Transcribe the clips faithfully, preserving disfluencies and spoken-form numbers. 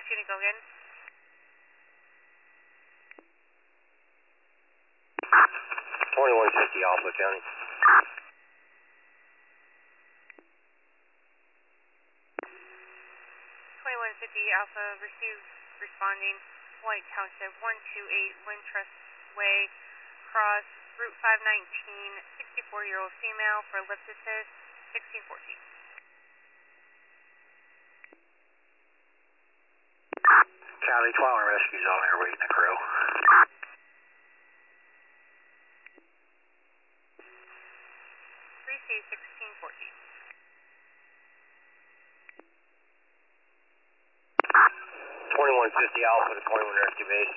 unit, go again. twenty-one fifty Alpha County. twenty-one fifty Alpha, receive, responding, White Township, one two eight Wintrust Way, cross Route five nineteen, sixty-four-year-old female for lift assist, sixteen fourteen. County, twelve rescues on there waiting the crew. three C sixteen fourteen. twenty-one fifty Alpha to twenty-one rescue base.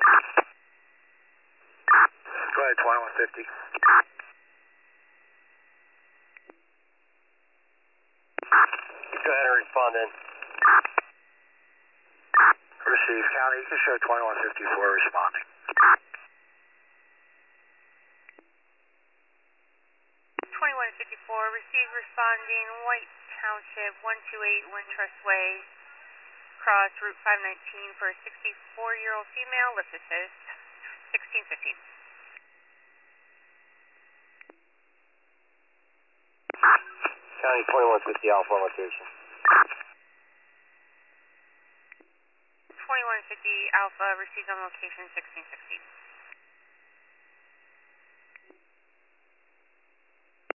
Go ahead, twenty-one fifty. Go ahead and respond in. Receive, County, you can show twenty-one fifty-four responding. twenty-one fifty-four, receive, responding, White Township, one two eight Wintrust Way, cross Route five nineteen for a sixty-four-year-old female, lift assist, sixteen fifteen. County, twenty-one fifty Alpha on location. twenty-one fifty Alpha, received on location, sixteen sixteen.